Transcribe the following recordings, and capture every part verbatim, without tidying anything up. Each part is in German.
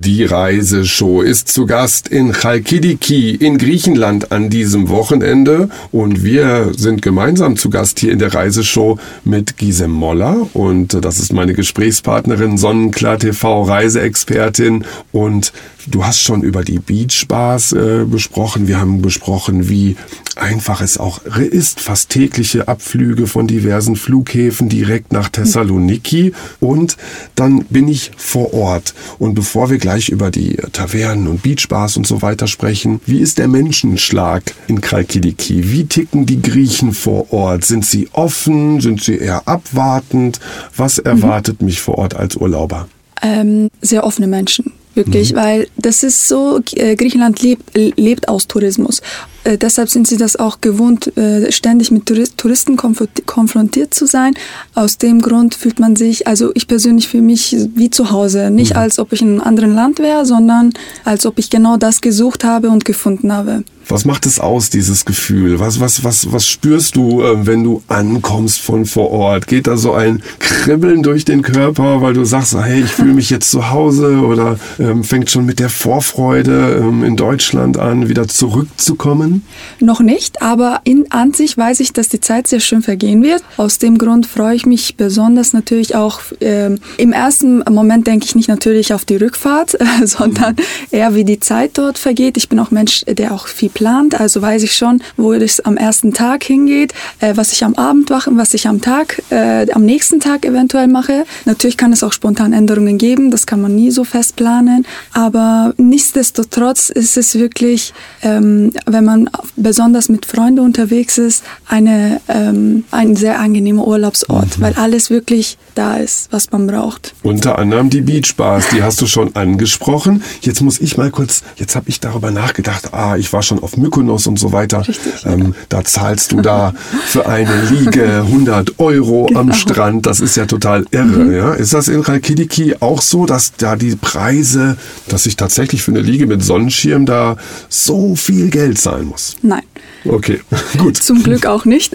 Die Reiseshow ist zu Gast in Chalkidiki in Griechenland an diesem Wochenende und wir sind gemeinsam zu Gast hier in der Reiseshow mit Gisem Moller und das ist meine Gesprächspartnerin, Sonnenklar T V Reiseexpertin, und du hast schon über die Beachbars äh, besprochen. Wir haben besprochen, wie einfach es auch ist, fast tägliche Abflüge von diversen Flughäfen direkt nach Thessaloniki, und dann bin ich vor Ort. Und bevor wir gleich über die Tavernen und Beachbars und so weiter sprechen, wie ist der Menschenschlag in Chalkidiki? Wie ticken die Griechen vor Ort? Sind sie offen? Sind sie eher abwartend? Was erwartet mhm. mich vor Ort als Urlauber? Ähm, sehr offene Menschen. Wirklich, mhm. weil das ist so, äh, Griechenland lebt, lebt aus Tourismus. Äh, deshalb sind sie das auch gewohnt, äh, ständig mit Tourist, Touristen konf- konfrontiert zu sein. Aus dem Grund fühlt man sich, also ich persönlich fühle mich wie zu Hause. Nicht mhm. als ob ich in einem anderen Land wäre, sondern als ob ich genau das gesucht habe und gefunden habe. Was macht es aus, dieses Gefühl? Was, was, was, was spürst du, wenn du ankommst von vor Ort? Geht da so ein Kribbeln durch den Körper, weil du sagst, hey, ich fühle mich jetzt zu Hause, oder ähm, fängt schon mit der Vorfreude ähm, in Deutschland an, wieder zurückzukommen? Noch nicht, aber in, an sich weiß ich, dass die Zeit sehr schön vergehen wird. Aus dem Grund freue ich mich besonders natürlich auch, ähm, im ersten Moment denke ich nicht natürlich auf die Rückfahrt, äh, sondern eher wie die Zeit dort vergeht. Ich bin auch Mensch, der auch viel plant, also weiß ich schon, wo es am ersten Tag hingeht, äh, was ich am Abend mache, was ich am Tag, äh, am nächsten Tag eventuell mache. Natürlich kann es auch spontan Änderungen geben, das kann man nie so fest planen, aber nichtsdestotrotz ist es wirklich, ähm, wenn man besonders mit Freunden unterwegs ist, eine, ähm, ein sehr angenehmer Urlaubsort, mhm. weil alles wirklich da ist, was man braucht. Unter anderem die Beachbars, die hast du schon angesprochen. Jetzt muss ich mal kurz, jetzt habe ich darüber nachgedacht, ah, ich war schon auf Mykonos und so weiter. Richtig, ähm, ja. Da zahlst du da für eine Liege hundert Euro genau. am Strand. Das ist ja total irre. Mhm. Ja? Ist das in Chalkidiki auch so, dass da die Preise, dass ich tatsächlich für eine Liege mit Sonnenschirm da so viel Geld zahlen muss? Nein. Okay, gut. Zum Glück auch nicht,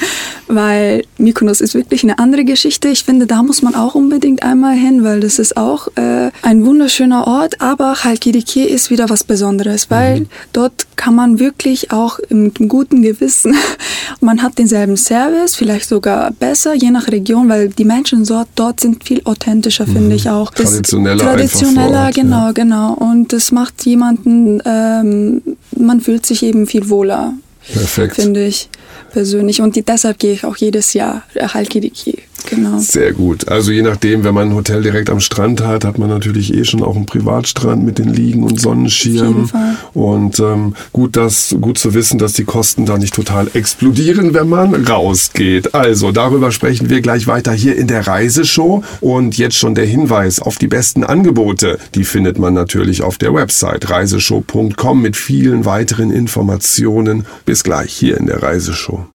weil Mykonos ist wirklich eine andere Geschichte. Ich finde, da muss man auch unbedingt einmal hin, weil das ist auch äh, ein wunderschöner Ort, aber Chalkidiki ist wieder was Besonderes, weil mhm. dort kann man wirklich auch mit einem guten Gewissen, man hat denselben Service, vielleicht sogar besser, je nach Region, weil die Menschen dort, dort sind viel authentischer, mhm. finde ich auch. Das traditioneller, traditioneller, Ort, genau, ja. genau. Und das macht jemanden, ähm, man fühlt sich eben viel wohler. Perfekt. Finde ich persönlich. Und die, deshalb gehe ich auch jedes Jahr Chalkidiki. Genau. Sehr gut. Also je nachdem, wenn man ein Hotel direkt am Strand hat, hat man natürlich eh schon auch einen Privatstrand mit den Liegen und Sonnenschirmen. Auf jeden Fall. Und ähm, gut, das, gut zu wissen, dass die Kosten da nicht total explodieren, wenn man rausgeht. Also darüber sprechen wir gleich weiter hier in der Reiseshow. Und jetzt schon der Hinweis auf die besten Angebote. Die findet man natürlich auf der Website reiseshow punkt com mit vielen weiteren Informationen. Bis gleich hier in der Reiseshow.